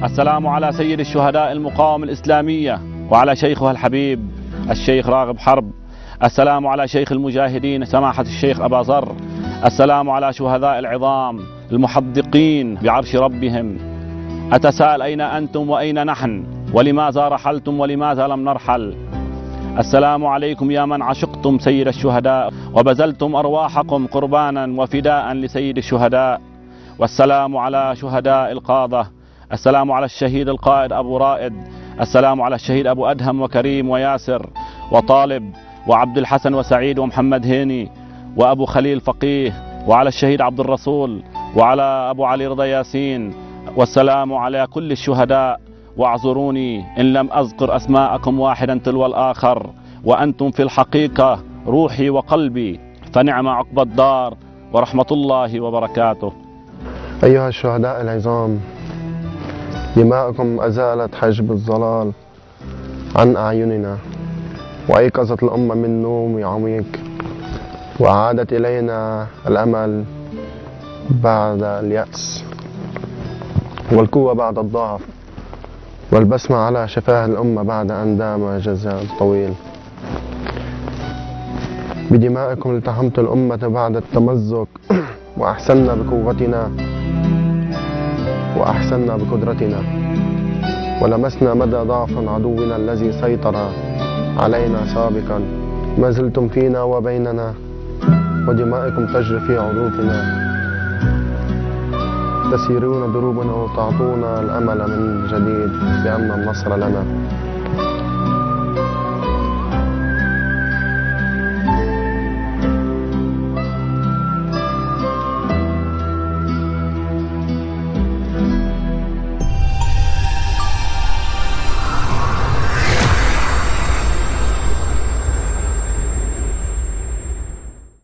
السلام على سيد الشهداء المقاومة الإسلامية وعلى شيخها الحبيب الشيخ راغب حرب. السلام على شيخ المجاهدين سماحة الشيخ أبا ذر. السلام على شهداء العظام المحدقين بعرش ربهم. أتساءل أين أنتم وأين نحن، ولماذا رحلتم ولماذا لم نرحل؟ السلام عليكم يا من عشقتم سيد الشهداء وبذلتم أرواحكم قربانا وفداء لسيد الشهداء. والسلام على شهداء القادة. السلام على الشهيد القائد أبو رائد. السلام على الشهيد أبو أدهم وكريم وياسر وطالب وعبد الحسن وسعيد ومحمد هيني وأبو خليل فقيه، وعلى الشهيد عبد الرسول، وعلى أبو علي رضا ياسين. والسلام على كل الشهداء. واعذروني إن لم أذكر أسماءكم واحدا تلو الآخر، وأنتم في الحقيقة روحي وقلبي، فنعم عقب الدار ورحمة الله وبركاته. أيها الشهداء العظام، دماءكم أزالت حجب الظلال عن أعيننا، وأيقظت الأمة من نوم عميق، وأعادت إلينا الأمل بعد اليأس، والقوة بعد الضعف، والبسمة على شفاه الأمة بعد أن دام جزاء طويل. بدمائكم التحمت الأمة بعد التمزق، وأحسننا بقوتنا وأحسننا بقدرتنا، ولمسنا مدى ضعف عدونا الذي سيطر علينا سابقا. ما زلتم فينا وبيننا، ودمائكم تجري في عروقنا، تسيرون دروبنا وتعطونا الأمل من جديد بأن النصر لنا.